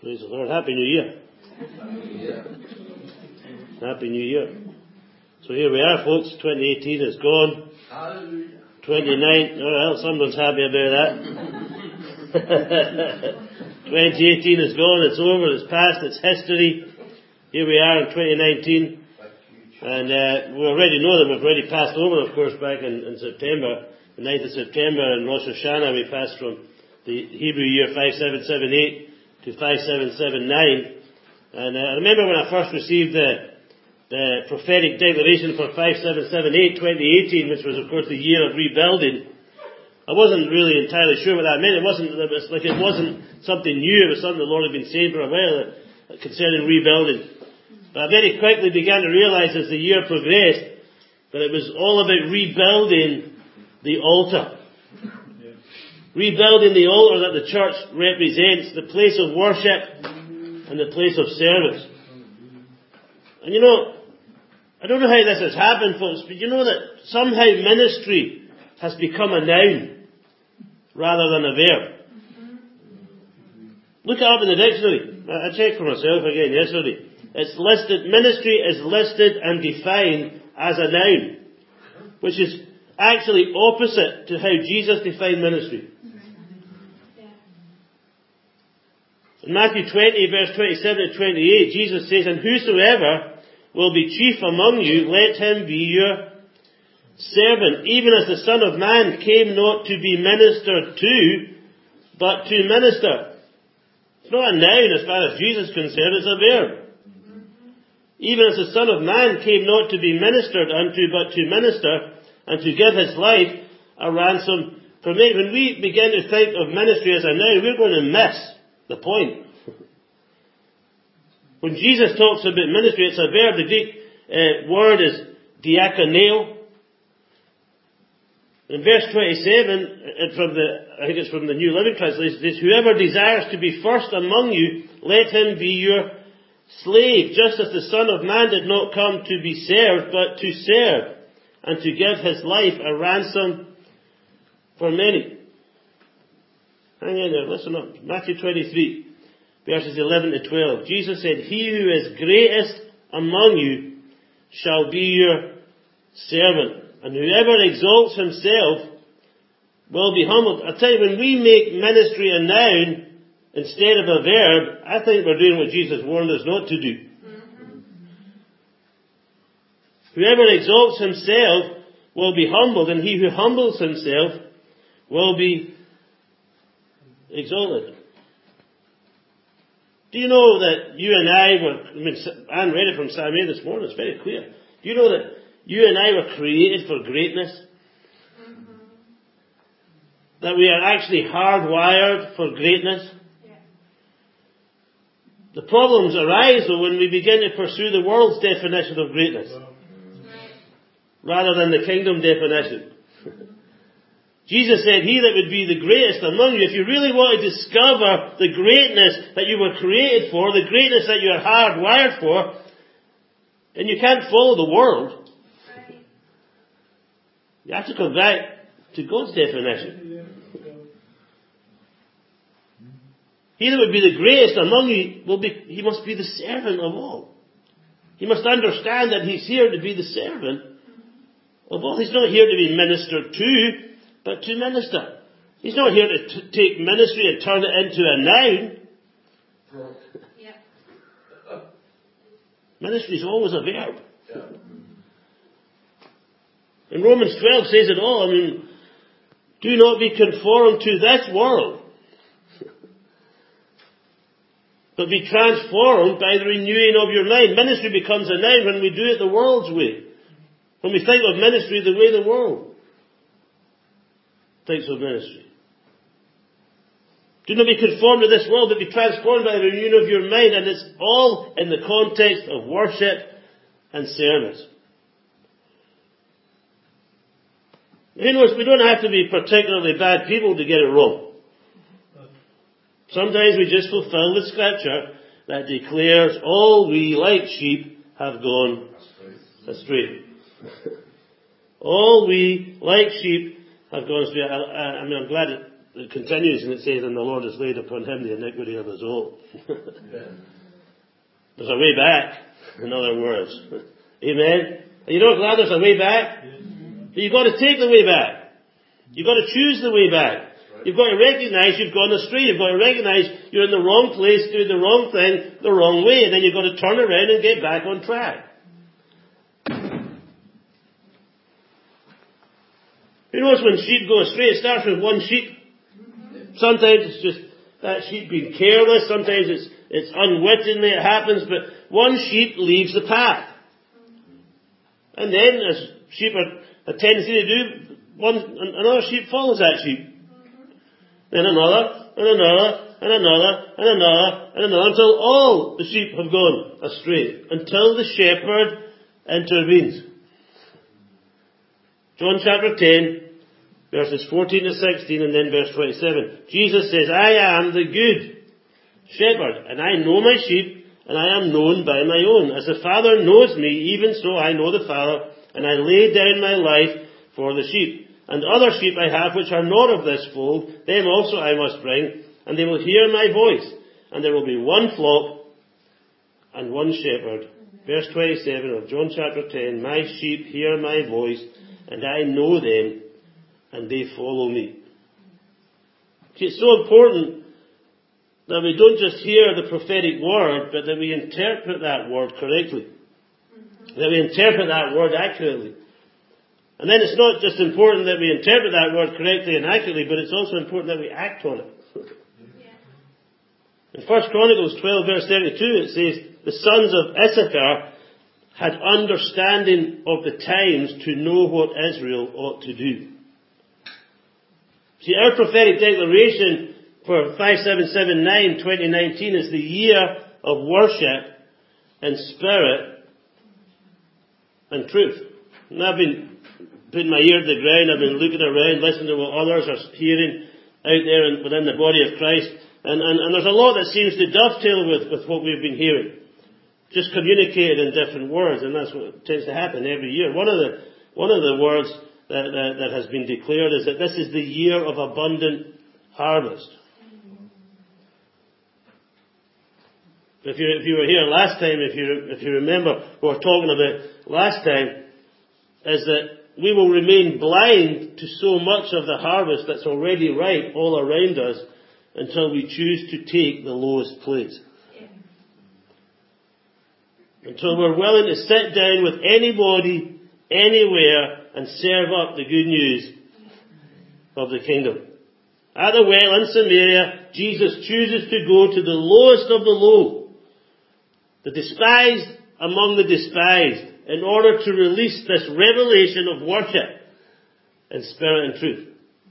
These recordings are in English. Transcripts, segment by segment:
Praise the Lord. Happy New Year. Happy New Year. So here we are, folks. 2018 is gone. 29. Well, someone's happy about that. 2018 is gone. It's over. It's past. It's history. Here we are in 2019. And we already know that we've already passed over, of course, back in September. The 9th of September in Rosh Hashanah, we passed from the Hebrew year 5778 to 5779. And I remember when I first received the prophetic declaration for 5778, 2018, which was, of course, the year of rebuilding. I wasn't really entirely sure what that meant. It wasn't something new. It was something the Lord had been saying for a while concerning rebuilding. But I very quickly began to realize as the year progressed that it was all about rebuilding the altar. Yeah. Rebuilding the altar that the church represents, the place of worship and the place of service. And I don't know how this has happened, folks, but you know that somehow ministry has become a noun rather than a verb. Look it up in the dictionary. I checked for myself again yesterday. It's listed, ministry is listed and defined as a noun, which is actually opposite to how Jesus defined ministry. In Matthew 20, verse 27 to 28, Jesus says, "And whosoever will be chief among you, let him be your servant, even as the Son of Man came not to be ministered to, but to minister." It's not a noun as far as Jesus is concerned, it's a verb. Even as the Son of Man came not to be ministered unto, but to minister, and to give his life a ransom for many. When we begin to think of ministry as a noun, we're going to miss the point. When Jesus talks about ministry, it's a verb. The Greek word is diakoneo. In verse 27, I think it's from the New Living Translation, it says, "Whoever desires to be first among you, let him be your slave, just as the Son of Man did not come to be served, but to serve, and to give his life a ransom for many." Hang in there, listen up. Matthew 23, verses 11 to 12. Jesus said, "He who is greatest among you shall be your servant, and whoever exalts himself will be humbled." I tell you, when we make ministry a noun instead of a verb, I think we're doing what Jesus warned us not to do. Whoever exalts himself will be humbled, and he who humbles himself will be exalted. Do you know that you and Anne read it from Psalm 8 this morning, it's very clear. Do you know that you and I were created for greatness? That we are actually hardwired for greatness? The problems arise, though, when we begin to pursue the world's definition of greatness rather than the kingdom definition. Jesus said, "He that would be the greatest among you," if you really want to discover the greatness that you were created for, the greatness that you are hardwired for, then you can't follow the world. You have to come back to God's definition. He that would be the greatest among you he must be the servant of all. He must understand that he's here to be the servant of all. He's not here to be ministered to, but to minister. He's not here to take ministry and turn it into a noun. Yeah. Ministry is always a verb. Yeah. And Romans 12 says it all. Do not be conformed to this world, but be transformed by the renewing of your mind. Ministry becomes a noun when we do it the world's way. When we think of ministry the way the world thinks of ministry. Do not be conformed to this world, but be transformed by the renewing of your mind. And it's all in the context of worship and service. You know, we don't have to be particularly bad people to get it wrong. Sometimes we just fulfill the scripture that declares all we like sheep have gone astray. All we like sheep have gone astray. I'm glad it continues and it says, and the Lord has laid upon him the iniquity of us all. There's a way back, in other words. Amen? Are you not glad there's a way back? But you've got to take the way back. You've got to choose the way back. You've got to recognize you've gone astray. You've got to recognize you're in the wrong place, doing the wrong thing, the wrong way. And then you've got to turn around and get back on track. Who knows when sheep go astray? It starts with one sheep. Sometimes it's just that sheep being careless. Sometimes it's unwittingly it happens. But one sheep leaves the path. And then, as sheep are a tendency to do, another sheep follows that sheep. Then another, and another, and another, and another, and another, until all the sheep have gone astray. Until the shepherd intervenes. John chapter 10, verses 14 to 16, and then verse 27. Jesus says, I am the good shepherd, and I know my sheep, and I am known by my own. As the Father knows me, even so I know the Father, and I lay down my life for the sheep. And other sheep I have which are not of this fold, them also I must bring, and they will hear my voice. And there will be one flock and one shepherd. Verse 27 of John chapter 10, my sheep hear my voice, and I know them, and they follow me. See, it's so important that we don't just hear the prophetic word, but that we interpret that word correctly. That we interpret that word accurately. And then it's not just important that we interpret that word correctly and accurately, but it's also important that we act on it. In 1 Chronicles 12 verse 32 it says, the sons of Issachar had understanding of the times to know what Israel ought to do. See, our prophetic declaration for 5779 2019 is the year of worship in spirit and truth. And I've been putting my ear to the ground, I've been looking around, listening to what others are hearing out there within the body of Christ. And there's a lot that seems to dovetail with what we've been hearing. Just communicated in different words, and that's what tends to happen every year. One of the words that has been declared is that this is the year of abundant harvest. If you were here last time, if you remember what we're talking about last time, is that we will remain blind to so much of the harvest that's already ripe all around us until we choose to take the lowest place. Until we're willing to sit down with anybody, anywhere, and serve up the good news of the kingdom. At the well in Samaria, Jesus chooses to go to the lowest of the low, the despised among the despised, in order to release this revelation of worship in spirit and truth.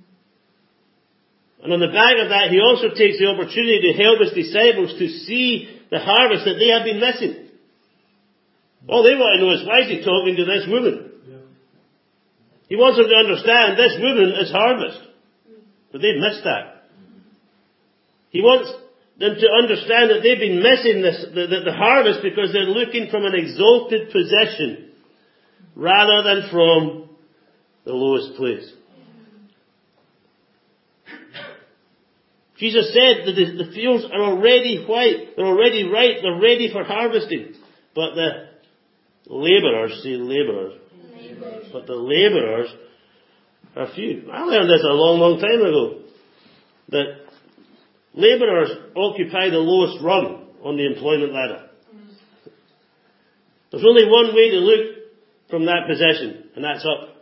And on the back of that, he also takes the opportunity to help his disciples to see the harvest that they have been missing. All they want to know is, why is he talking to this woman? He wants them to understand this woman is harvest. But they've missed that. He wants them to understand that they've been missing the harvest because they're looking from an exalted position rather than from the lowest place. Jesus said that the fields are already white, they're already ripe, they're ready for harvesting. But the labourers, but the labourers are few. I learned this a long time ago, that labourers occupy the lowest rung on the employment ladder. There's only one way to look from that position, and that's up.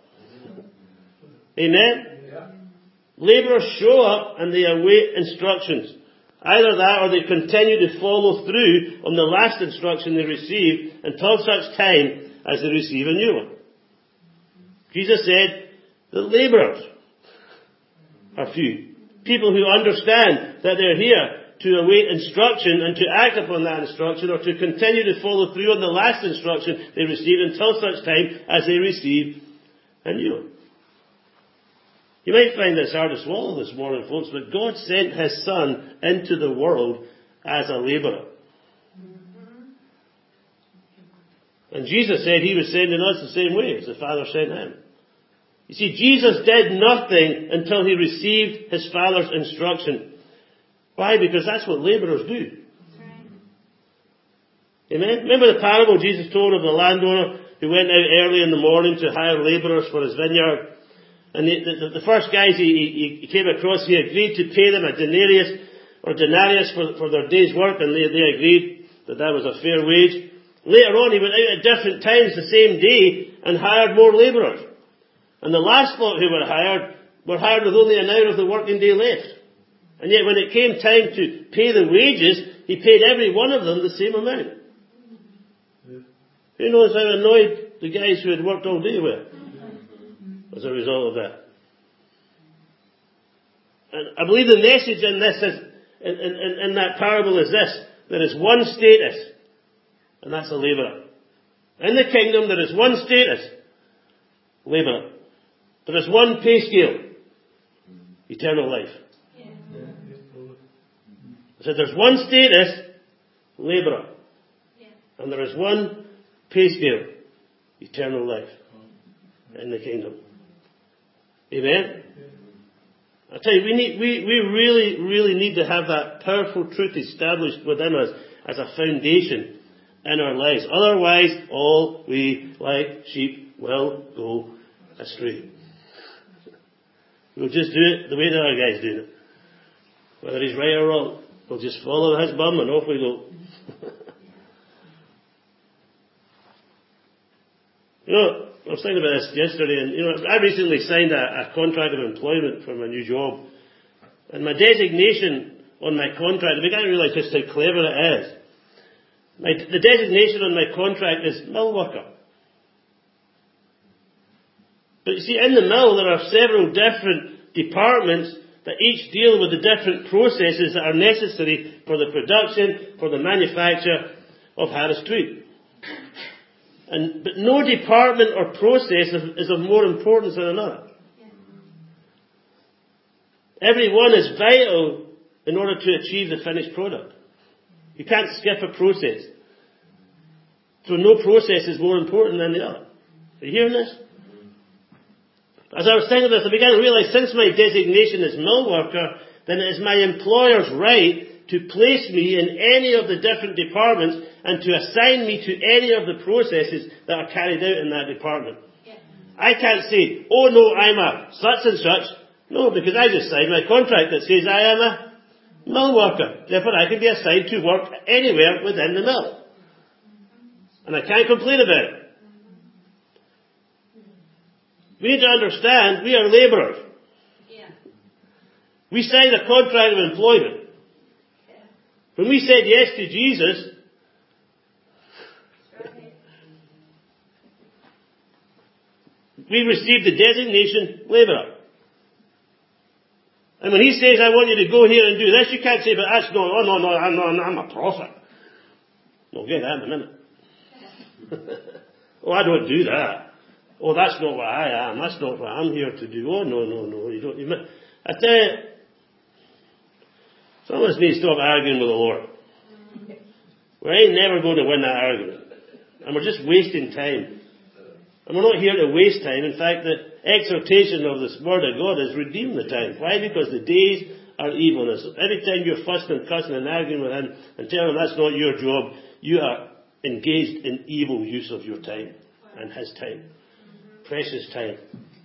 Amen? Yeah. Labourers show up and they await instructions. Either that or they continue to follow through on the last instruction they received until such time as they receive a new one. Jesus said that labourers are few. People who understand that they're here to await instruction and to act upon that instruction, or to continue to follow through on the last instruction they received until such time as they receive a new one. You might find this hard to swallow this morning, folks, but God sent his Son into the world as a labourer. And Jesus said he was sending us the same way as the Father sent him. You see, Jesus did nothing until he received his Father's instruction. Why? Because that's what labourers do. Amen? Remember the parable Jesus told of the landowner who went out early in the morning to hire labourers for his vineyard? And the first guys he came across, he agreed to pay them a denarius for their day's work, and they agreed that was a fair wage. Later on, he went out at different times the same day and hired more labourers. And the last lot who were hired with only an hour of the working day left. And yet when it came time to pay the wages, he paid every one of them the same amount. Who knows how annoyed the guys who had worked all day were as a result of that? And I believe the message in this is, in that parable is this: there is one status, and that's a labourer. In the kingdom there is one status, labourer. There is one pay scale, eternal life. I said there's one status, labourer. And there is one pay scale, eternal life in the kingdom. Amen? I tell you, we really need to have that powerful truth established within us as a foundation in our lives. Otherwise, all we like sheep will go astray. We'll just do it the way the other guy's doing it. Whether he's right or wrong, we'll just follow his bum and off we go. I was thinking about this yesterday, and I recently signed a contract of employment for my new job. And my designation on my contract, I began to realise just how clever it is. The designation on my contract is mill worker. But you see, in the mill there are several different departments that each deal with the different processes that are necessary for the production, for the manufacture of Harris Tweed. But no department or process is of more importance than another. Every one is vital in order to achieve the finished product. You can't skip a process. So no process is more important than the other. Are you hearing this? As I was thinking this, I began to realise since my designation is mill worker, then it is my employer's right to place me in any of the different departments and to assign me to any of the processes that are carried out in that department. Yeah. I can't say, oh no, I'm a such and such. No, because I just signed my contract that says I am a mill worker. Therefore I can be assigned to work anywhere within the mill. And I can't complain about it. We need to understand we are labourers. Yeah. We signed a contract of employment. Yeah. When we said yes to Jesus, we received the designation labourer. And when he says, I want you to go here and do this, you can't say, but that's no, I'm a prophet. We'll get that in a minute. Oh, I don't do that. Oh, that's not what I am. That's not what I'm here to do. Oh, no. You don't. I tell you, some of us need to stop arguing with the Lord. We ain't never going to win that argument. And we're just wasting time. And we're not here to waste time. In fact, the exhortation of this Word of God is redeem the time. Why? Because the days are evil. Every time you're fussing and cussing and arguing with him and telling him that's not your job, you are engaged in evil use of your time and his time. Precious time.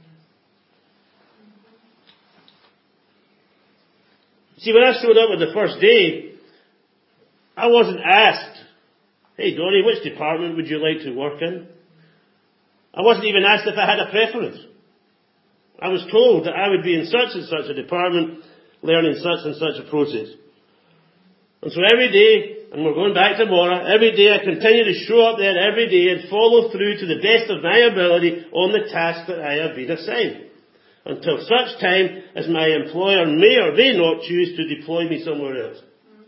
See, when I showed up on the first day, I wasn't asked, hey Donnie, which department would you like to work in? I wasn't even asked if I had a preference. I was told that I would be in such and such a department, learning such and such a process. And so every day, and we're going back tomorrow, every day I continue to show up there every day and follow through to the best of my ability on the task that I have been assigned. Until such time as my employer may or may not choose to deploy me somewhere else.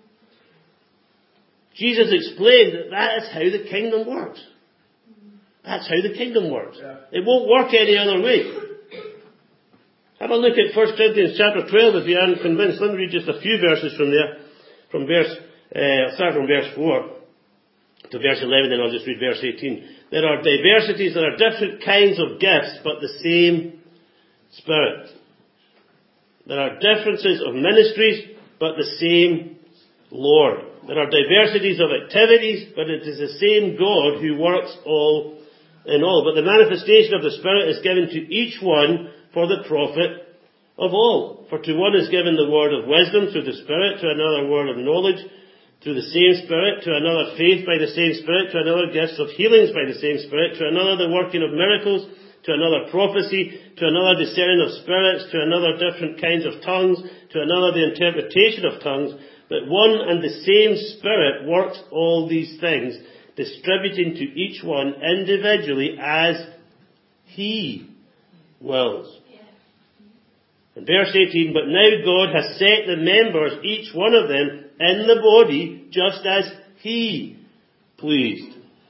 Jesus explained that is how the kingdom works. That's how the kingdom works. Yeah. It won't work any other way. Have a look at 1 Corinthians chapter 12 if you aren't convinced. Let me read just a few verses from there. Start from verse 4 to verse 11, then I'll just read verse 18. There are diversities, there are different kinds of gifts, but the same Spirit. There are differences of ministries, but the same Lord. There are diversities of activities, but it is the same God who works all in all. But the manifestation of the Spirit is given to each one for the profit of all. For to one is given the word of wisdom through the Spirit, to another word of knowledge through the same Spirit, to another faith by the same Spirit, to another gifts of healings by the same Spirit, to another the working of miracles, to another prophecy, to another discerning of spirits, to another different kinds of tongues, to another the interpretation of tongues. But one and the same Spirit works all these things, distributing to each one individually as He wills. In verse 18, but now God has set the members, each one of them, in the body, just as He pleased.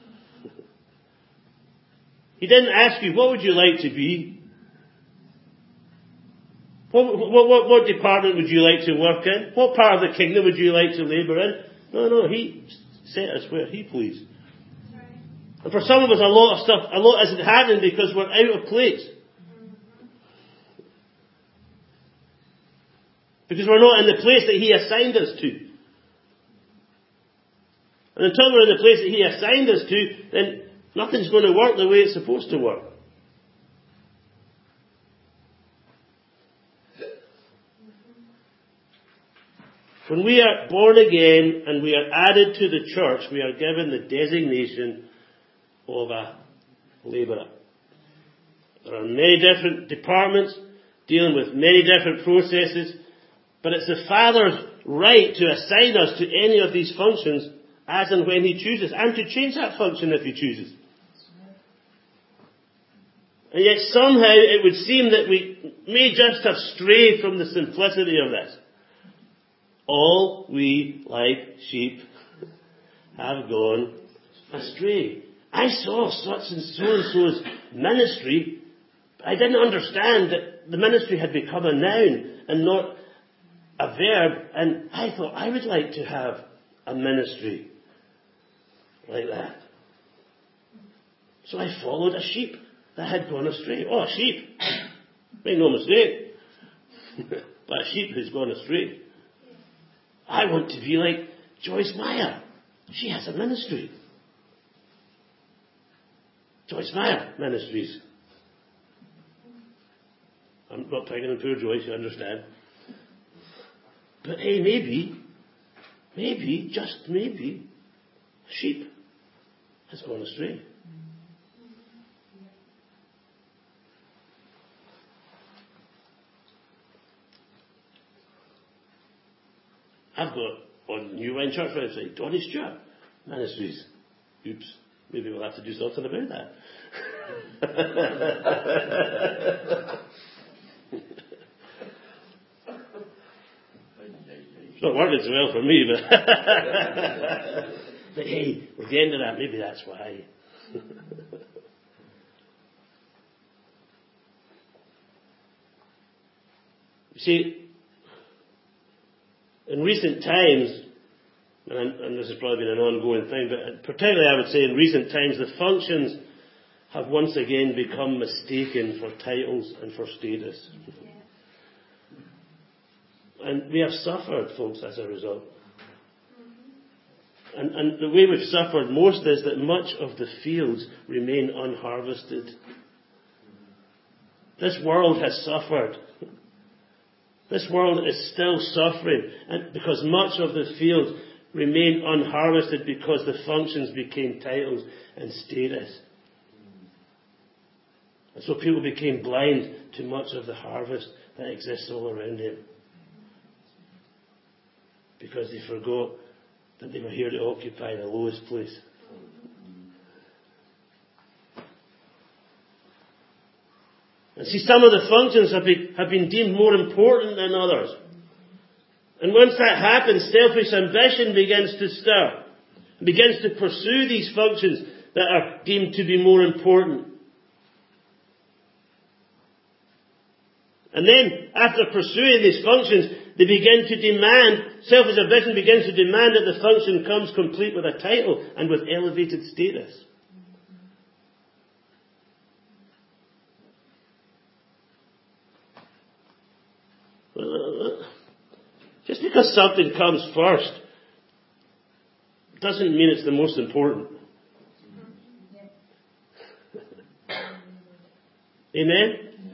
He didn't ask you, what would you like to be? What department would you like to work in? What part of the kingdom would you like to labour in? No, He set us where He pleased. And for some of us, a lot isn't happening because we're out of place. Because we're not in the place that He assigned us to. And until we're in the place that He assigned us to, then nothing's going to work the way it's supposed to work. When we are born again and we are added to the church, we are given the designation of a labourer. There are many different departments dealing with many different processes, but it's the Father's right to assign us to any of these functions as and when He chooses, and to change that function if He chooses. And yet somehow it would seem that we may just have strayed from the simplicity of this. All we, like sheep, have gone astray. I saw such and so-and-so's ministry, but I didn't understand that the ministry had become a noun and not a verb, and I thought I would like to have a ministry like that. So I followed a sheep that had gone astray. Oh, a sheep. Make no mistake. But a sheep who's gone astray. I want to be like Joyce Meyer. She has a ministry. Joyce Meyer Ministries. I'm not picking on poor Joyce, you understand. But hey, maybe, just maybe, a sheep has gone astray. I've got on New Wine Church website, Donny Stewart Ministries. Oops, maybe we'll have to do something about that. It's not working so well for me, but hey, we're getting to that. Maybe that's why. You see, in recent times, and this has probably been an ongoing thing, but particularly I would say in recent times, the functions have once again become mistaken for titles and for status. And we have suffered, folks, as a result. And the way we've suffered most is that much of the fields remain unharvested. This world has suffered. This world is still suffering, and because much of the fields remain unharvested because the functions became titles and status. And so people became blind to much of the harvest that exists all around them. Because they forgot that they were here to occupy the lowest place. And see, some of the functions have been deemed more important than others. And once that happens, selfish ambition begins to stir. It begins to pursue these functions that are deemed to be more important. And then, after pursuing these functions, they begin to demand, selfish ambition begins to demand that the function comes complete with a title and with elevated status. Just because something comes first doesn't mean it's the most important. Amen?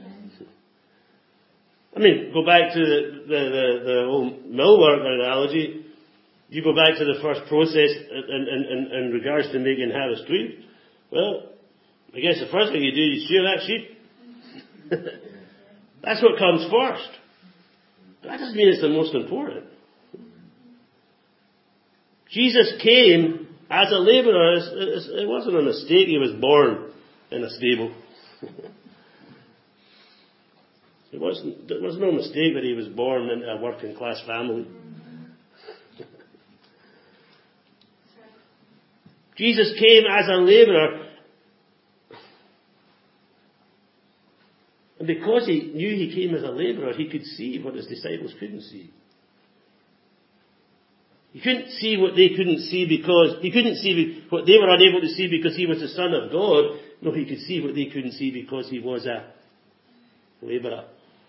I mean, go back to the old millwork analogy. You go back to the first process in regards to making Harris Street. Well, I guess the first thing you do is shear that sheep. That's what comes first. But that doesn't mean it's the most important. Jesus came as a labourer. It wasn't a mistake he was born in a stable. There was no mistake that he was born in a working class family. Jesus came as a labourer. And because he knew he came as a labourer, he could see what his disciples couldn't see. He couldn't see what they couldn't see because he couldn't see what they were unable to see because he was the Son of God. No, he could see what they couldn't see because he was a labourer.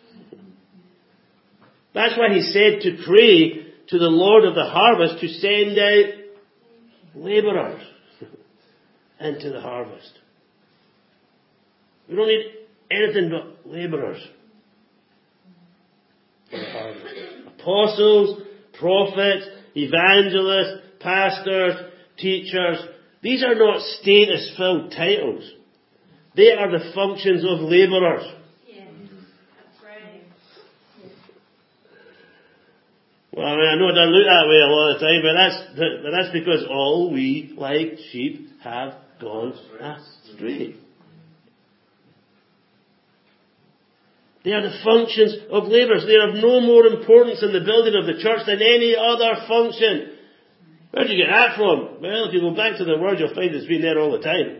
That's why he said to pray to the Lord of the harvest to send out labourers into the harvest. We don't need anything but labourers for the harvest. Apostles, prophets, evangelists, pastors, teachers. These are not status-filled titles. They are the functions of labourers. Well, I mean, I know it doesn't look that way a lot of the time, but that's because all we, like sheep, have gone astray. They are the functions of labourers. They are of no more importance in the building of the church than any other function. Where did you get that from? Well, if you go back to the Word, you'll find it's been there all the time.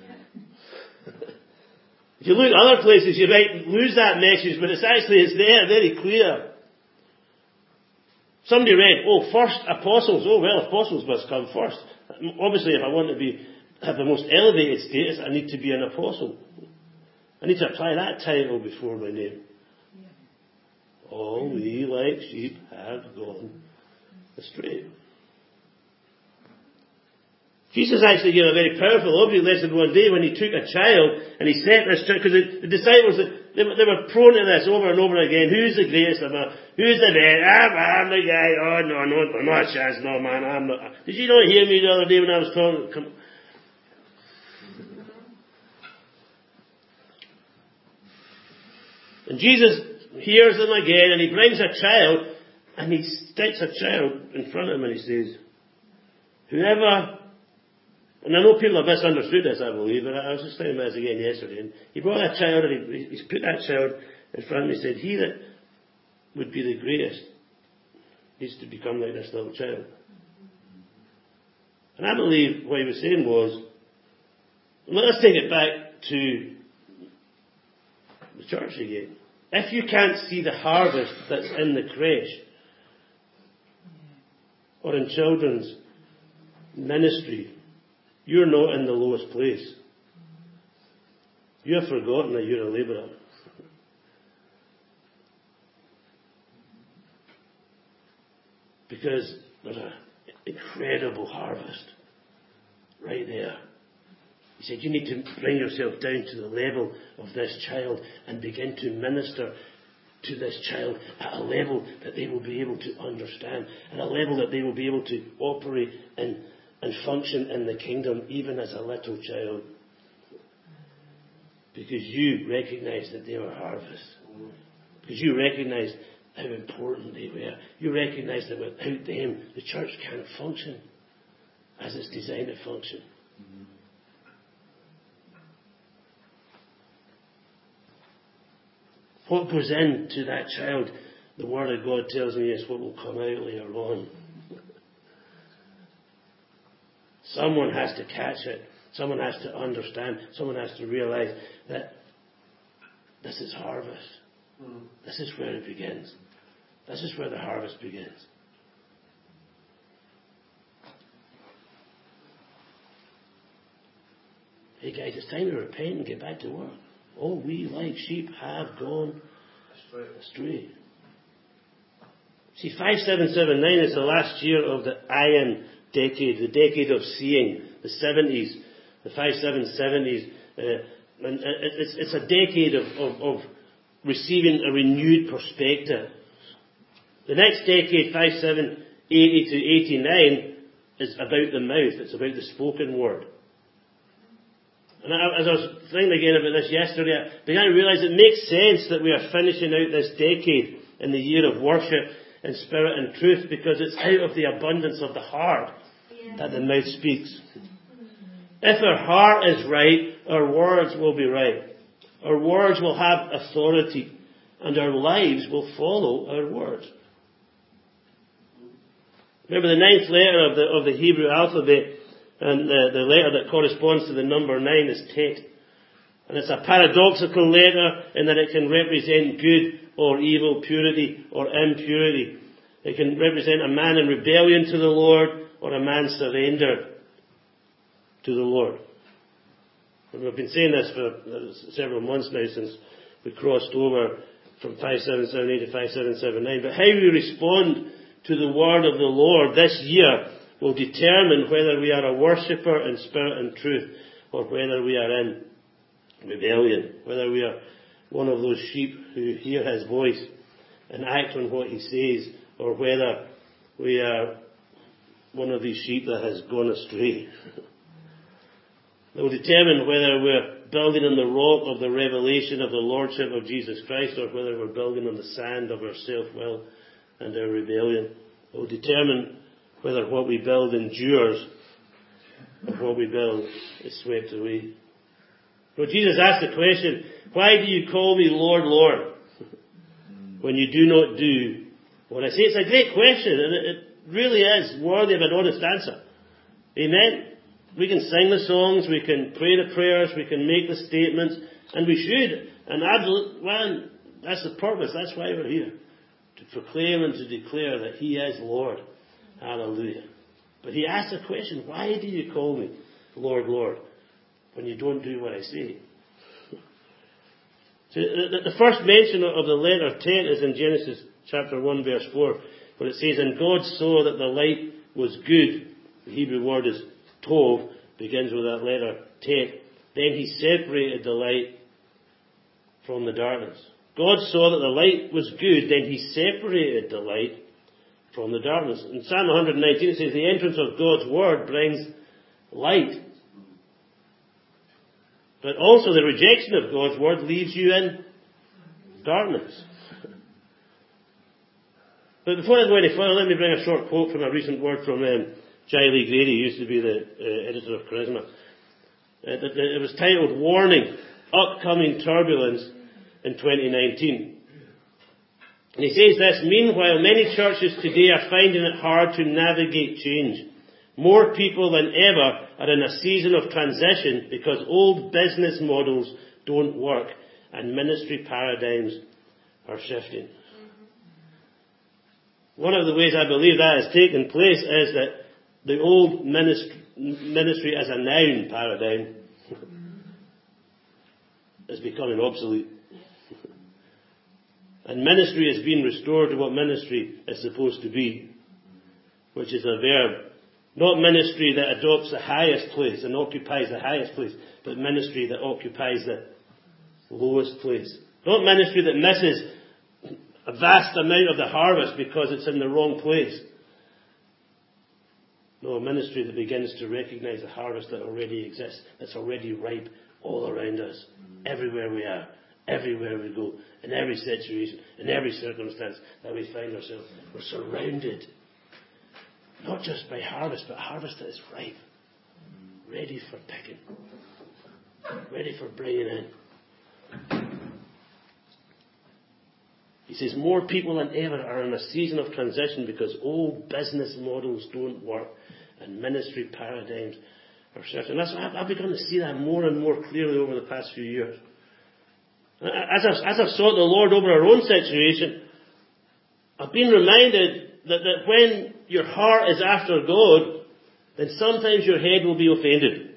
If you look at other places, you might lose that message, but it's there, very clear. Somebody read, first apostles. Apostles must come first. Obviously, if I want to have the most elevated status, I need to be an apostle. I need to apply that title before my name. All we like sheep have gone astray. Jesus actually gave a very powerful object lesson one day when he took a child and he set this child, because the disciples, they were prone to this over and over again. Who's the greatest? Who's the best? I'm the guy. Oh, no, not a chance. No, man, I'm not. Did you not hear me the other day when I was talking? And Jesus hears them again and he brings a child and he sticks a child in front of him and he says, whoever... And I know people have misunderstood this, I believe, but I was just saying this again yesterday. And he brought that child and he put that child in front of him and he said, he that would be the greatest needs to become like this little child. And I believe what he was saying was, let's take it back to the church again. If you can't see the harvest that's in the creche or in children's ministry, you're not in the lowest place. You have forgotten that you're a labourer. Because there's an incredible harvest right there. He said, you need to bring yourself down to the level of this child and begin to minister to this child at a level that they will be able to understand, at a level that they will be able to operate in and function in the kingdom even as a little child. Because you recognize that they were harvest. Because you recognize how important they were. You recognize that without them, the church can't function as it's designed to function. What goes into that child, the Word of God tells me, is what will come out later on. Someone has to catch it. Someone has to understand. Someone has to realize that this is harvest. This is where it begins. This is where the harvest begins. Hey guys, it's time to repent and get back to work. All we like sheep have gone astray. See, 5779 is the last year of the Iron decade, the decade of seeing, the 70s, the 5770s. And it's a decade of receiving a renewed perspective. The next decade, 5780 to 89, is about the mouth. It's about the spoken word. And as I was thinking again about this yesterday, I began to realize it makes sense that we are finishing out this decade in the year of worship in spirit and truth, because it's out of the abundance of the heart that the mouth speaks. If our heart is right, our words will be right. Our words will have authority, and our lives will follow our words. Remember, the ninth letter of the Hebrew alphabet, and the letter that corresponds to the number 9 is Tet. And it's a paradoxical letter in that it can represent good or evil, purity or impurity. It can represent a man in rebellion to the Lord or a man surrendered to the Lord. And we've been saying this for several months now since we crossed over from 5778 to 5779. But how we respond to the word of the Lord this year will determine whether we are a worshipper in spirit and truth, or whether we are in rebellion, whether we are one of those sheep who hear his voice and act on what he says, or whether we are one of these sheep that has gone astray. It will determine whether we're building on the rock of the revelation of the Lordship of Jesus Christ, or whether we're building on the sand of our self-will and our rebellion. It will determine whether what we build endures, or what we build is swept away. Well, Jesus asked the question, why do you call me Lord, Lord, when you do not do what I say? It's a great question, and it really is worthy of an honest answer. Amen? We can sing the songs, we can pray the prayers, we can make the statements, and we should. And that's the purpose, that's why we're here. To proclaim and to declare that He is Lord. Hallelujah. But He asked the question, why do you call me Lord, Lord, when you don't do what I say? So the first mention of the letter Tet is in Genesis chapter 1 verse 4, where it says, and God saw that the light was good. The Hebrew word is Tov, begins with that letter Tet. Then He separated the light from the darkness. God saw that the light was good, then He separated the light from the darkness. In Psalm 119 it says, the entrance of God's word brings light. But also the rejection of God's word leaves you in darkness. But before I go any further, let me bring a short quote from a recent word from Giley Grady, who used to be the editor of Charisma. It was titled, Warning, Upcoming Turbulence in 2019. And he says this, meanwhile, many churches today are finding it hard to navigate change. More people than ever are in a season of transition because old business models don't work and ministry paradigms are shifting. One of the ways I believe that has taken place is that the old ministry as a noun paradigm is becoming obsolete. And ministry is being restored to what ministry is supposed to be, which is a verb. Not ministry that adopts the highest place and occupies the highest place, but ministry that occupies the lowest place. Not ministry that misses a vast amount of the harvest because it's in the wrong place. No, a ministry that begins to recognize the harvest that already exists, that's already ripe all around us, everywhere we are, everywhere we go, in every situation, in every circumstance that we find ourselves. We're surrounded, not just by harvest, but harvest that is ripe, ready for picking, ready for bringing in. He says, more people than ever are in a season of transition because old business models don't work and ministry paradigms are shifting. I've begun to see that more and more clearly over the past few years. As I've sought the Lord over our own situation, I've been reminded that when your heart is after God, then sometimes your head will be offended.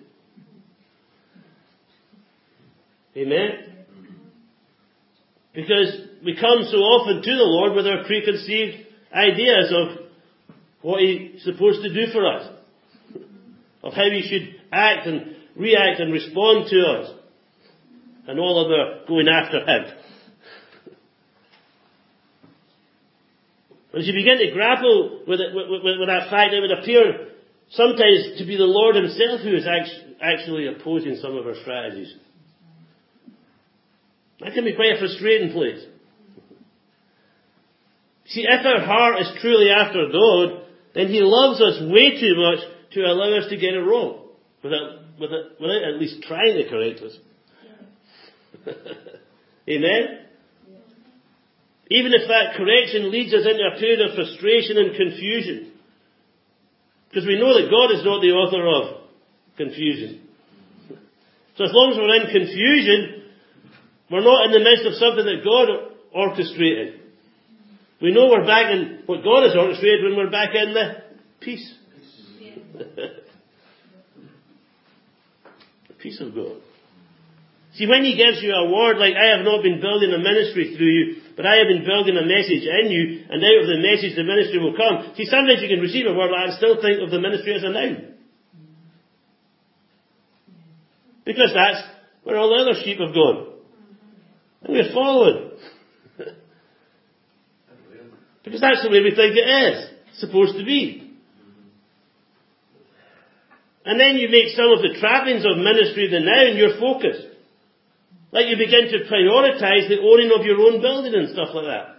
Amen? Because we come so often to the Lord with our preconceived ideas of what He's supposed to do for us, of how He should act and react and respond to us, and all of our going after Him. As you begin to grapple with that fact, it would appear sometimes to be the Lord Himself who is actually opposing some of our strategies. That can be quite a frustrating place. See, if our heart is truly after God, then He loves us way too much to allow us to get it wrong, without at least trying to correct us. Amen? Even if that correction leads us into a period of frustration and confusion. Because we know that God is not the author of confusion. So as long as we're in confusion, we're not in the midst of something that God orchestrated. We know we're back in what God has orchestrated when we're back in the peace. The peace of God. See, when He gives you a word like, I have not been building a ministry through you, but I have been building a message in you, and out of the message the ministry will come. See, sometimes you can receive a word like, and still think of the ministry as a noun. Because that's where all the other sheep have gone. And we're following. Because that's the way we think it is. It's supposed to be. And then you make some of the trappings of ministry the noun your focus. Like you begin to prioritise the owning of your own building and stuff like that.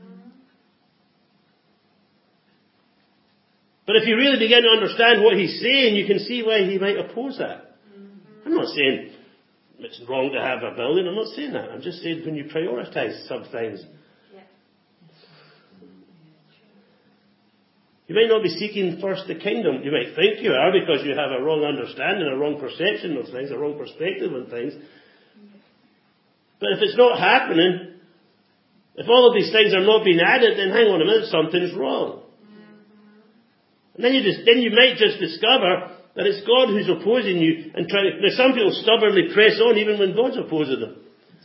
But if you really begin to understand what He's saying, you can see why He might oppose that. I'm not saying it's wrong to have a building. I'm not saying that. I'm just saying when you prioritise some things. You might not be seeking first the kingdom. You might think you are because you have a wrong understanding, a wrong perception of things, a wrong perspective on things. But if it's not happening, if all of these things are not being added, then hang on a minute, something's wrong. And then you might just discover that it's God who's opposing you and trying to. Now, some people stubbornly press on even when God's opposing them.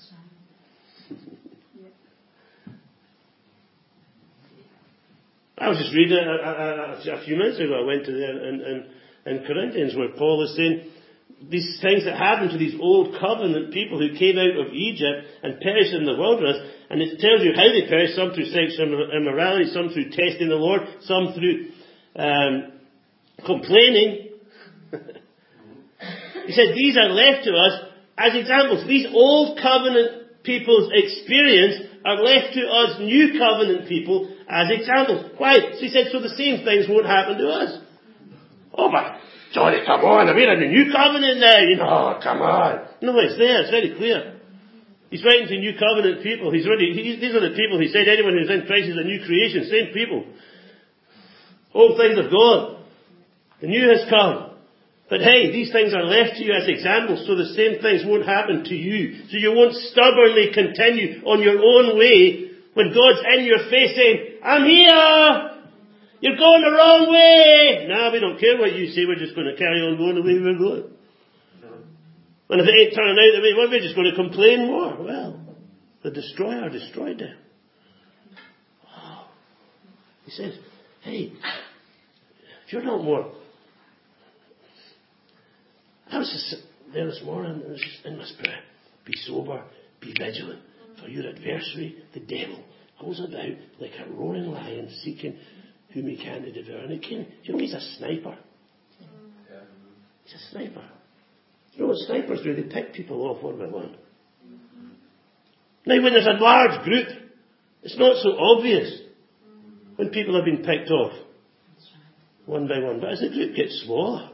I was just reading a few minutes ago. I went to in Corinthians where Paul is saying these things that happened to these old covenant people who came out of Egypt and perished in the wilderness, and it tells you how they perished, some through sexual immorality, some through testing the Lord, some through complaining. He said these are left to us as examples. These old covenant people's experience are left to us new covenant people as examples. Why? So he said, so the same things won't happen to us. Oh, but Johnny, come on, we're in the new covenant now, come on. No, it's there, it's very clear. He's writing to new covenant people. These are the people he said, anyone who's in Christ is a new creation, same people. Old things have gone. The new has come. But hey, these things are left to you as examples, so the same things won't happen to you. So you won't stubbornly continue on your own way when God's in your face saying, I'm here! You're going the wrong way! No, we don't care what you say, we're just going to carry on going the way we're going. And if it ain't turning out the way, well, we're just going to complain more. Well, the destroyer destroyed them. Oh. He says, hey, if you're not more... I was just there this morning and was just in my spirit. Be sober, be vigilant. For your adversary, the devil, goes about like a roaring lion seeking whom he can to devour. And he's a sniper. He's a sniper. You know what snipers do? They pick people off one by one. Now when there's a large group, it's not so obvious when people have been picked off one by one. But as the group gets smaller,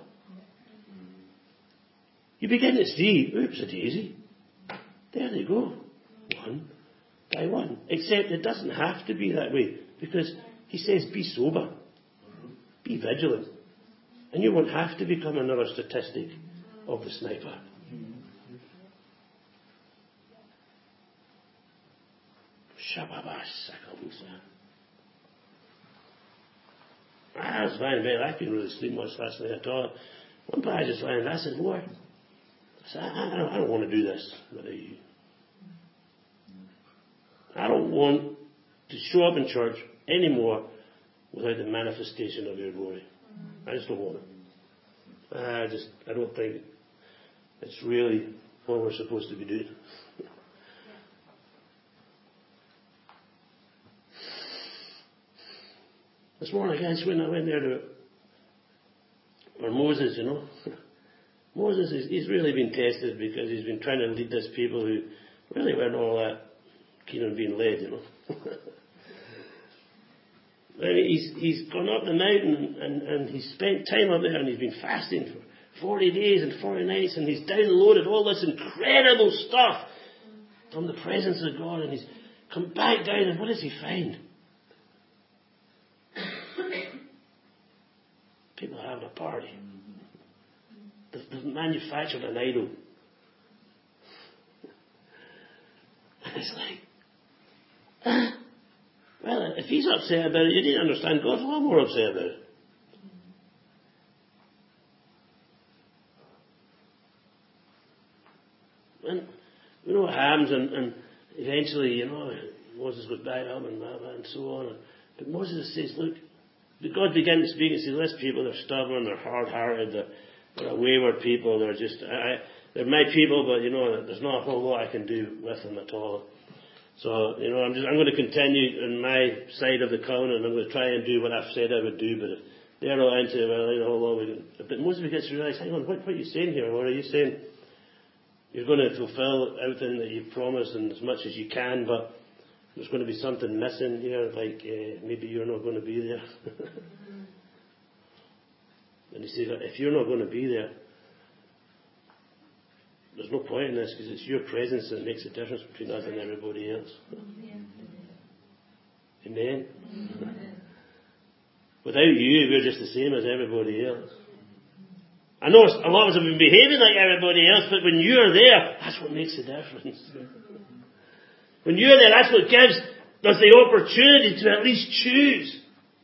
you begin to see, oops-a-daisy, there they go, one by one. Except it doesn't have to be that way, because he says be sober, be vigilant, and you won't have to become another statistic of the sniper. I was lying in bed, I couldn't really sleep much last night at all. One day I just lying there, I said, Lord, I don't want to do this without you. I don't want to show up in church anymore without the manifestation of your glory. I just don't want it. I don't think it's really what we're supposed to be doing. This morning, guys, when I went there to where Moses, Moses, he's really been tested because he's been trying to lead this people who really weren't all that keen on being led, And he's gone up the mountain and he's spent time up there and he's been fasting for 40 days and 40 nights and he's downloaded all this incredible stuff from the presence of God and he's come back down and what does he find? People are having a party. They've manufactured an idol. And it's like, well, if he's upset about it, you need to understand God's a lot more upset about it. And you know what happens, and eventually, Moses goes back up and so on. But Moses says, look, God began to speak and say, this people, they're stubborn, they're hard-hearted, they're a wayward people, they're just, they're my people, but there's not a whole lot I can do with them at all. So, I'm going to continue on my side of the covenant, and I'm going to try and do what I've said I would do, but if they're not into it, but Moses begins to realize, hang on, what are you saying here? What are you saying? You're going to fulfill everything that you've promised and as much as you can, but there's going to be something missing here, like maybe you're not going to be there. And he says, if you're not going to be there, there's no point in this because it's your presence that makes the difference between us and everybody else. Amen? Without you, we're just the same as everybody else. I know a lot of us have been behaving like everybody else, but when you're there, that's what makes the difference. When you're there, that's what gives us the opportunity to at least choose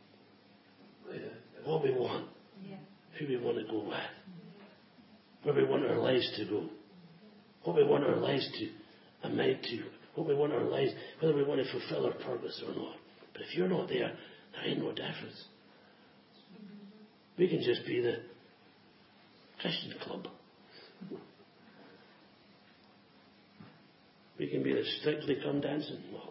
what we want, who we want to go with, where we want our lives to go, what we want our lives to amount to, what we want our lives, whether we want to fulfill our purpose or not. But if you're not there, there ain't no difference. We can just be the Christian club. We can be the Strictly Come Dancing mob,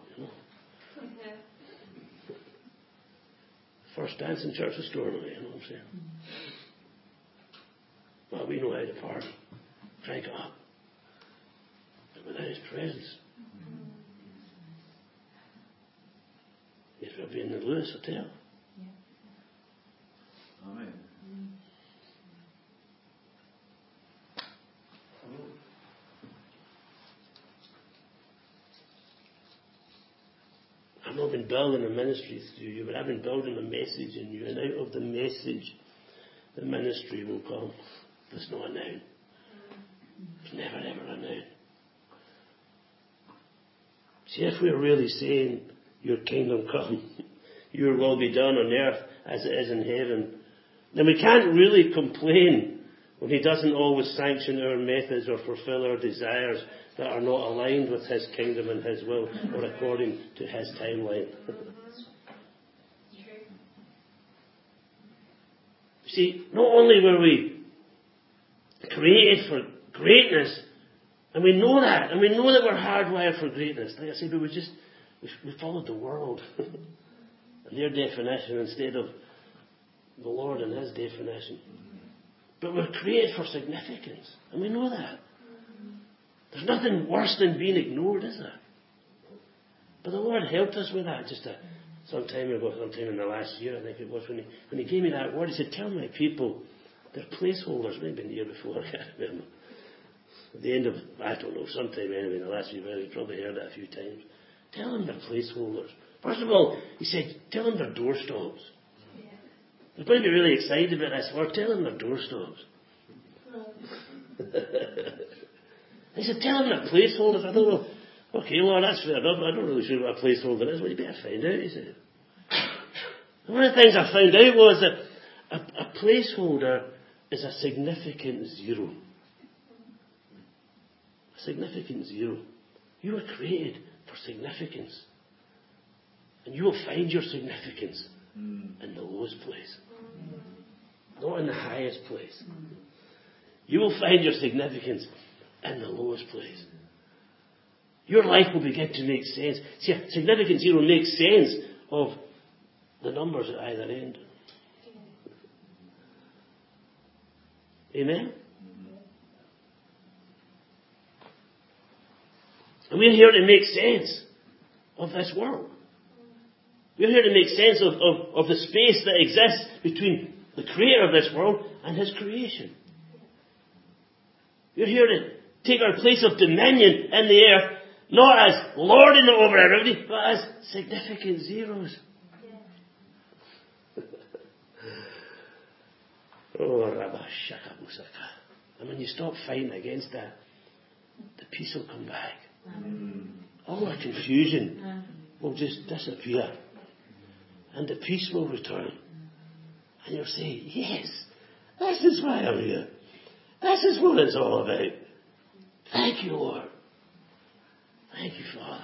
First dancing church of Stornoway, you know what I'm saying? Well, we know how to party. Crank it up. But without His presence, yes, we'll be in the Lewis Hotel. Amen. I've not been building a ministry through you, but I've been building a message in you, and out of the message, the ministry will come. There's not a noun. There's never ever a noun. See, if we're really saying, your kingdom come, your will be done on earth as it is in heaven, then we can't really complain when He doesn't always sanction our methods or fulfill our desires that are not aligned with His kingdom and His will or according to His timeline. See, not only were we created for greatness, and we know that, and we know that we're hardwired for greatness. Like I said, but we followed the world and their definition instead of the Lord and His definition. But we're created for significance, and we know that. There's nothing worse than being ignored, is there? But the Lord helped us with that sometime in the last year, I think it was, when He gave me that word. He said, tell my people, they're placeholders. Maybe the year before, I can't remember. At the end of, I don't know, sometime anyway, in the last few years, you've probably heard it a few times. Tell them they're placeholders. First of all, He said, tell them they're doorstops. They're going to be really excited about this word. Tell them they're doorstops. He said, tell them they're placeholders. I thought, well, okay, Lord, that's fair enough. I don't really sure what a placeholder is. Well, you better find out, He said. And one of the things I found out was that a placeholder is a significant zero. A significant zero. You were created for significance. And you will find your significance in the lowest place. Not in the highest place. You will find your significance in the lowest place. Your life will begin to make sense. See, significance here will make sense of the numbers at either end. Amen? And we're here to make sense of this world. We're here to make sense of the space that exists between the creator of this world and his creation. We're here to take our place of dominion in the earth, not as lording it over everybody, but as significant zeros. Oh, Rabba Shaka Musaka. And when you stop fighting against that, the peace will come back. All our confusion will just disappear. And the peace will return. And you'll say, yes, this is why I'm here. This is what it's all about. Thank you, Lord. Thank you, Father.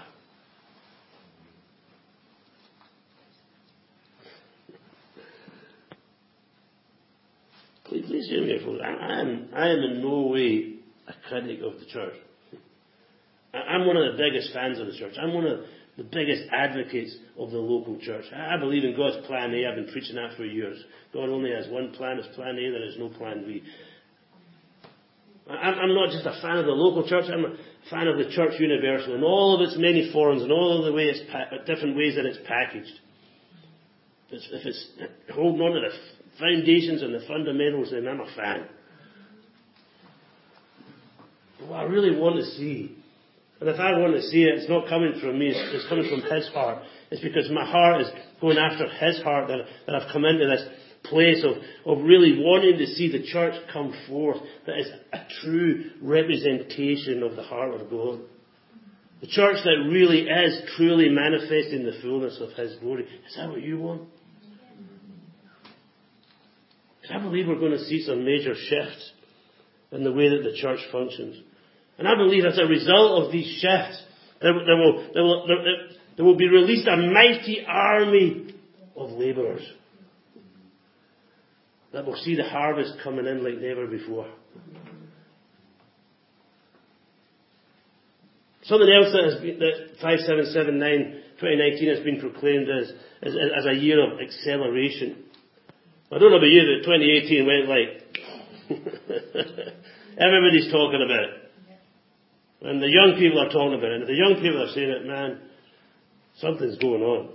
Please hear me, folks. I am in no way a critic of the church. I'm one of the biggest fans of the church. I'm one of the biggest advocates of the local church. I believe in God's plan A. I've been preaching that for years. God only has one plan. His plan A. There is no plan B. I'm not just a fan of the local church. I'm a fan of the church universal and all of its many forms and all of the way different ways that it's packaged. If it's holding on to the foundations and the fundamentals, then I'm a fan. But what I really want to see, and if I want to see it, it's not coming from me, it's coming from His heart. It's because my heart is going after His heart that I've come into this place of really wanting to see the church come forth that is a true representation of the heart of God. The church that really is truly manifesting the fullness of His glory. Is that what you want? I believe we're going to see some major shifts in the way that the church functions. And I believe as a result of these shifts, there will be released a mighty army of labourers that will see the harvest coming in like never before. Something else that 5779 2019 has been proclaimed as a year of acceleration. I don't know about you, but 2018 went like everybody's talking about it. And the young people are talking about it. And the young people are saying it, man, something's going on.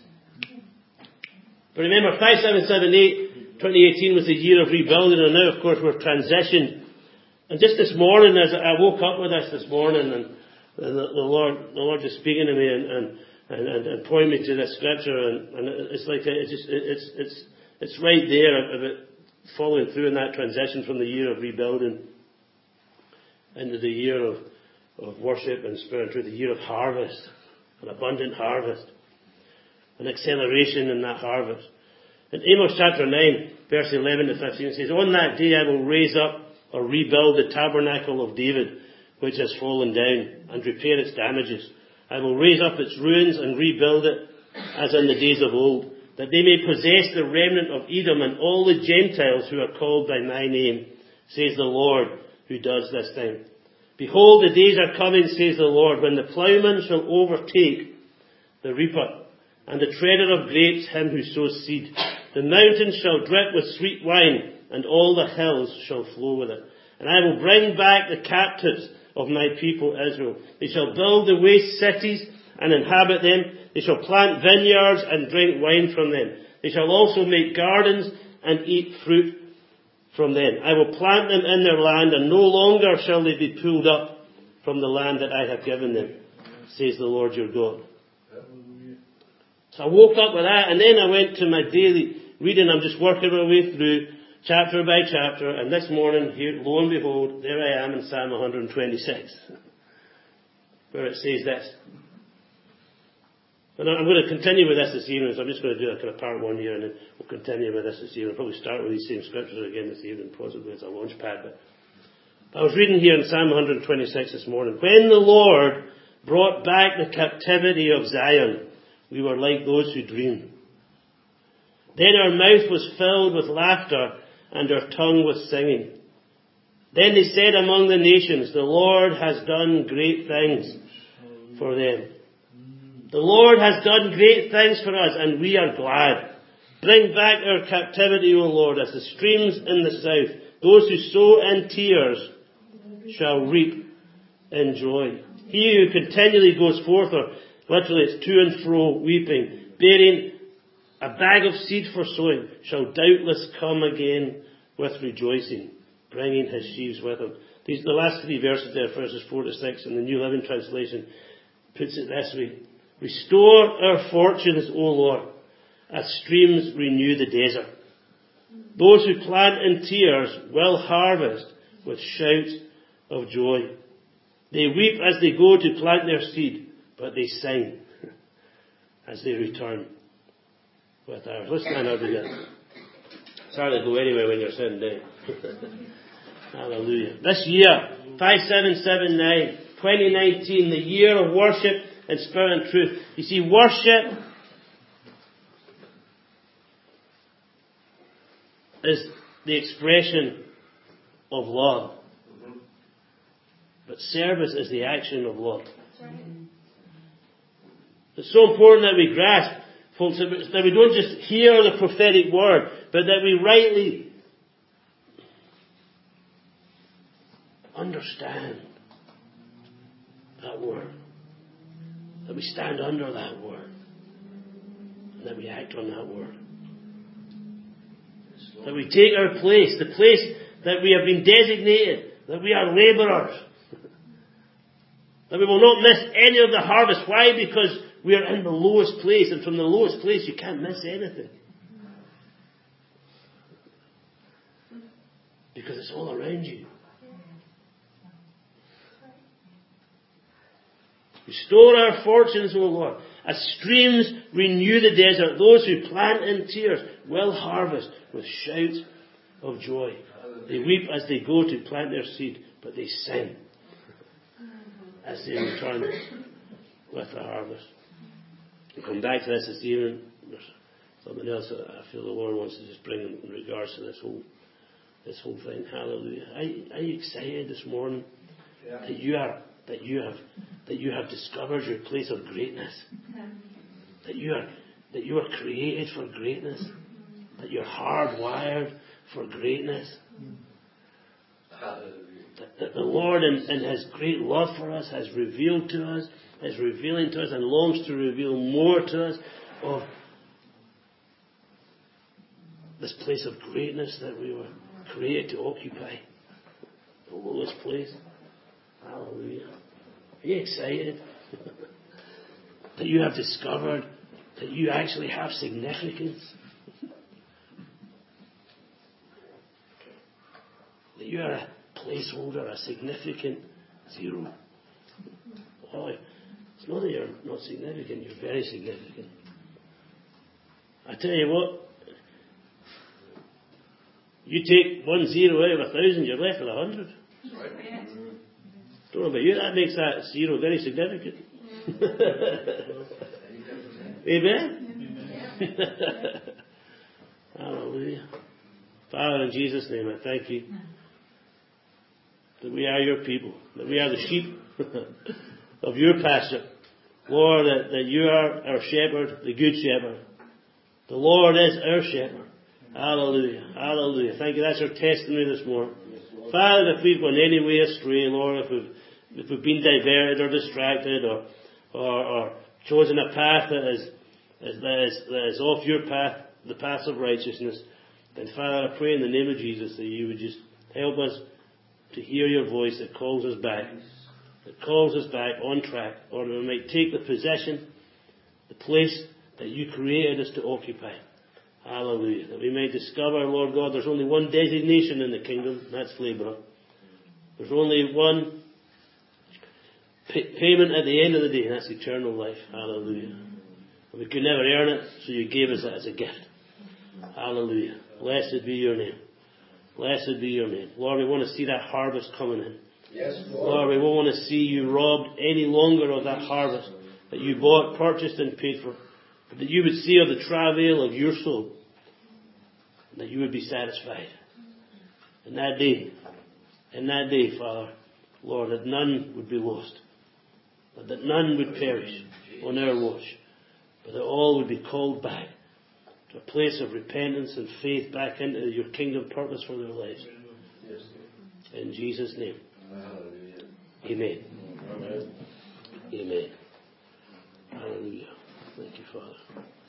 But remember, 5778 2018 was the year of rebuilding, and now, of course, we're transitioned. And just this morning, as I woke up with this morning, and the Lord just speaking to me and pointing me to this scripture, and it's like it's right there about following through in that transition from the year of rebuilding into the year of worship and spirit, through the year of harvest, an abundant harvest, an acceleration in that harvest. In Amos chapter 9, verse 11 to 15, it says, "On that day I will raise up or rebuild the tabernacle of David, which has fallen down, and repair its damages. I will raise up its ruins and rebuild it as in the days of old, that they may possess the remnant of Edom and all the Gentiles who are called by my name, says the Lord who does this thing. Behold, the days are coming, says the Lord, when the plowman shall overtake the reaper, and the treader of grapes him who sows seed. The mountains shall drip with sweet wine, and all the hills shall flow with it. And I will bring back the captives of my people Israel. They shall build the waste cities and inhabit them. They shall plant vineyards and drink wine from them. They shall also make gardens and eat fruit from them. I will plant them in their land, and no longer shall they be pulled up from the land that I have given them, says the Lord your God." So I woke up with that, and then I went to my daily reading. I'm just working my way through chapter by chapter, and this morning, here, lo and behold, there I am in Psalm 126, where it says this. And I'm going to continue with this evening, so I'm just going to do a kind of part one here, and then we'll continue with this evening. I'll probably start with these same scriptures again this evening, possibly as a launch pad. But I was reading here in Psalm 126 this morning. "When the Lord brought back the captivity of Zion, we were like those who dream. Then our mouth was filled with laughter, and our tongue with singing. Then they said among the nations, the Lord has done great things for them. The Lord has done great things for us, and we are glad. Bring back our captivity, O Lord, as the streams in the south. Those who sow in tears shall reap in joy. He who continually goes forth, or literally it's to and fro, weeping, bearing a bag of seed for sowing, shall doubtless come again with rejoicing, bringing his sheaves with him. These the last three verses there, verses 4 to 6, in the New Living Translation, puts it this way. Restore our fortunes, O Lord, as streams renew the desert. Those who plant in tears will harvest with shouts of joy. They weep as they go to plant their seed, but they sing as they return with ours. Let's stand up together. It's hard to go anywhere when you're sitting down. Hallelujah. This year, 5779, 2019, the year of worship in spirit and truth. You see, worship is the expression of love. But service is the action of love. It's so important that we grasp, folks, that we don't just hear the prophetic word, but that we rightly understand that word. That we stand under that word. And that we act on that word. That we take our place, the place that we have been designated, that we are labourers. That we will not miss any of the harvest. Why? Because we are in the lowest place, and from the lowest place you can't miss anything. Because it's all around you. Restore our fortunes, O Lord. As streams renew the desert, those who plant in tears will harvest with shouts of joy. They weep as they go to plant their seed, but they sing as they return with the harvest. We'll come back to this evening. There's something else that I feel the Lord wants to just bring in regards to this whole thing. Hallelujah. Are you excited this morning that you have discovered your place of greatness? That you are created for greatness? That you're hardwired for greatness? That the Lord in His great love for us has revealed to us, is revealing to us and longs to reveal more to us of this place of greatness that we were created to occupy. The lowest place. Hallelujah. Are you excited that you have discovered that you actually have significance? That you are a placeholder, a significant zero. Oh, it's not that you're not significant, you're very significant. I tell you what, you take 1 0 out of 1,000, you're left with 100. Don't know about you, that makes that 0 very significant. Amen? Hallelujah. Father, in Jesus' name, I thank you that we are your people, that we are the sheep of your pasture. Lord, that you are our shepherd, the good shepherd. The Lord is our shepherd. Hallelujah. Hallelujah. Thank you. That's our testimony this morning. Father, if we've gone any way astray, Lord, if we've been diverted or distracted or chosen a path that is off your path, the path of righteousness, then Father, I pray in the name of Jesus that you would just help us to hear your voice that calls us back on track, or that we might take the possession, the place that you created us to occupy. Hallelujah. That we may discover, Lord God, there's only one designation in the kingdom, that's labourer. There's only one payment at the end of the day, and that's eternal life. Hallelujah. We could never earn it, so you gave us that as a gift. Hallelujah. Blessed be your name. Blessed be your name. Lord, we want to see that harvest coming in. Yes, Lord. Lord, we won't want to see you robbed any longer of that harvest that you bought, purchased and paid for. But that you would see of the travail of your soul. and that you would be satisfied. In that day, Father, Lord, that none would be lost, but that none would perish on our watch, but that all would be called back to a place of repentance and faith back into your kingdom purpose for their lives. In Jesus' name. Amen. Amen. Hallelujah. Thank you, Father.